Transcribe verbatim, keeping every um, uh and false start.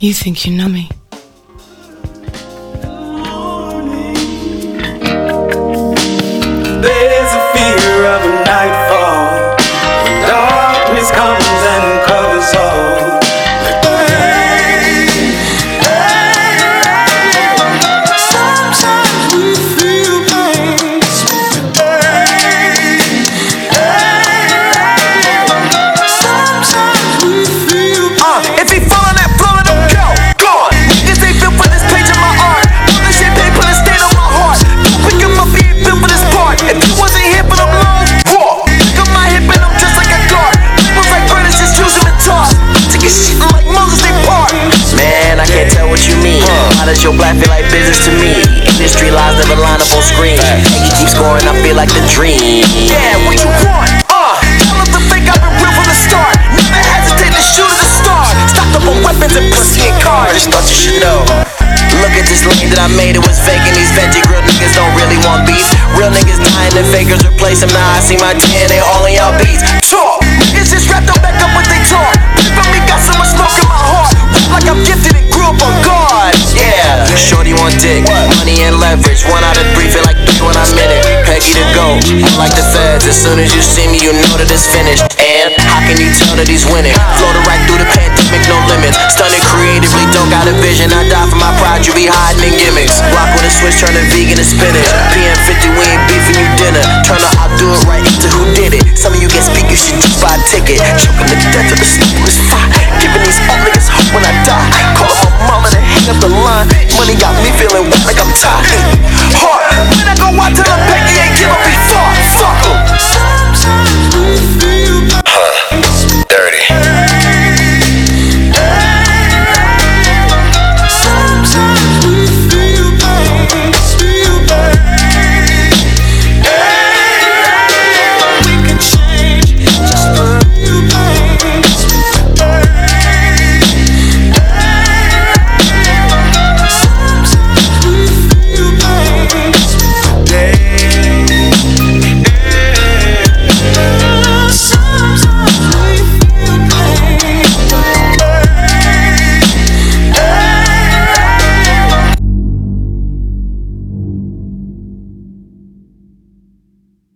You think you know me. There's a fear of a nightfall when darkness comes and covers all. Hey, hey, sometimes we feel pain. Hey, hey, sometimes we feel pain. Uh, if he fall on that floor, don't go, gone. Niggas ain't built for this page of my art. All this shit they put a stain on my heart. Don't pick him up, he ain't built for this part. If you wasn't here for them long, walk. Pick up my hip and I'm just like a guard. People like brothers just use him and toss. Take a shit like Moses, they part. Man, I can't tell what you mean. How does your black feel like business to me? Industry lies never line up on screen. And you keep scoring, I feel like the dream. Yeah, what you want? Uh, tell them to think I've been real from the start. Never hesitate to shoot at a star. Stocked up on weapons and pussy and cars. Just thought you should know. Look at this lane that I made, it was fake. And these veggie grill niggas don't really want beef. Real niggas dying and fakers replace them. Now I see my D N A all in y'all beats. Talk, niggas just wrapped up back up what they talk. Pray for me, got so much smoke in my heart. Rap like I'm gifted and grew up on God. Yeah, shorty want dick, money and leverage. One out of three, feel like three when I'm in it. Peggy to go, I'm like the feds. As soon as you see me, you know that it's finished. And how can you tell that he's winning? Floated right through the pandemic, no limits. Stunning creatively, don't got a vision. I die for my pride, you be hiding in gimmicks. Rock with a switch, turning vegan to spinach. P M fifty, we ain't beefing you dinner. Turn the I'll do it right into who did it. Some of you get speak, you should just buy a ticket. Choking to death of the stupidest